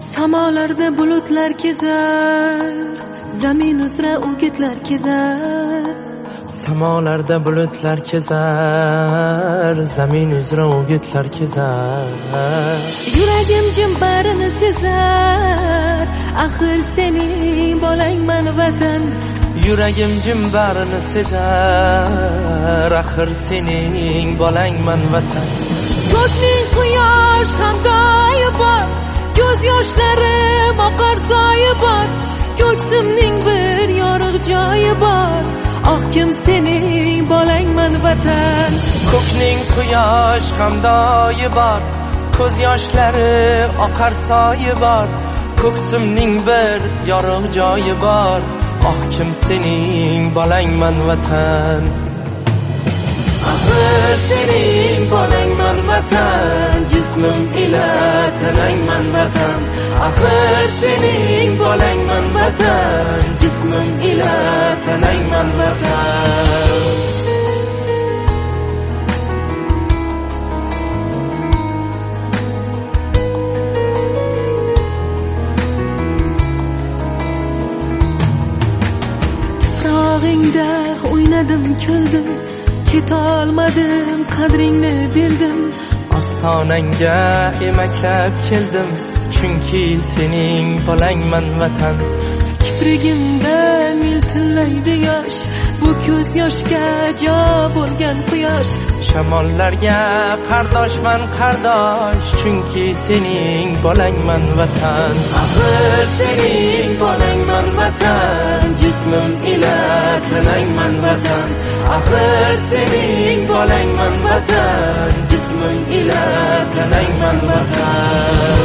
Samolarda bulutlar kezar, zamin uzra o'gitlar kezar. Samolarda bulutlar kezar, zamin uzra o'gitlar kezar. Yuragim jim barini sezar, axir sening bolangman vatan. Yuragim jim barini sezar, axir sening bolangman vatan. Ko'kning quyosh hamdoyi bor, ko'z yoshlarim oqar soyi bor. Ko'ksimning bir yorug' joyi bor, oh kim sening bolangman vatan. Ko'kning quyosh hamdoyi bor, ko'z yoshlari oqar soyi bor. Ko'ksimning bir yorug' joyi bor, oh kim sening bolangman vatan. Axir sening bolangman vatan, jismim ila tanangman vatan. Axir sening bolangman vatan, jismim ila tanangman vatan. Tuprog'ingda o'ynadim, kuldim, ketolmadim, qadringni bildim. Ostonangga emaklab keldim, chunki sening bolangman vatan. Kiprigimda miltillaydi yosh, bu ko'z yoshga jo bo'lgan quyosh. Shamollarga qardoshman qardosh, chunki sening bolangman vatan. Axir sening bolangman vatan, jismim ila tanangman vatan. Axir sening bolangman vatan, jismim ila tanangman vatan.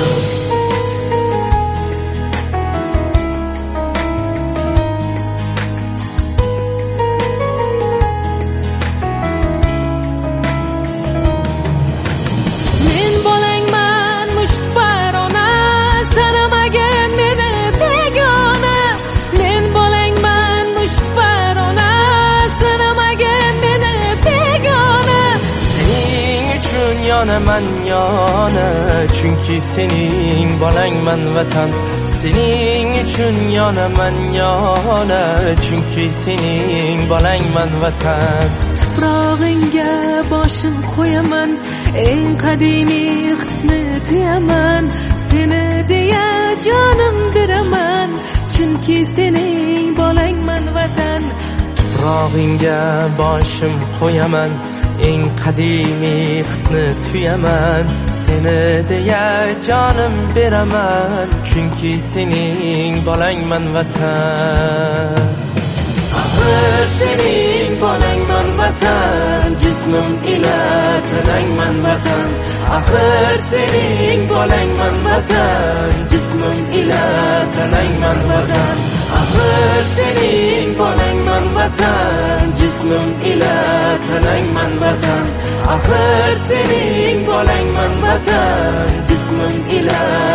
Yonaman yana, chunki sening bolangman vatan. Sening uchun yonaman yana, chunki sening bolangman vatan. Tuprog'ingga boshim qo'yaman, eng qadimiy hisni tuyaman. Seni deya jonim beraman, chunki sening bolangman vatan. Tuprog'ingga boshim qo'yaman, eng qadimiy hisni tuyaman. Seni deya jonim beraman, chunki sening bolangman vatan. Axir sening bolangman vatan, jismim ila tanangman vatan. Axir sening bolangman vatan, jismim ila tanangman vatan. Axir sening bolangman vatan, jismim ila tanangman vatan. Axir sening bolangman vatan, jismim ila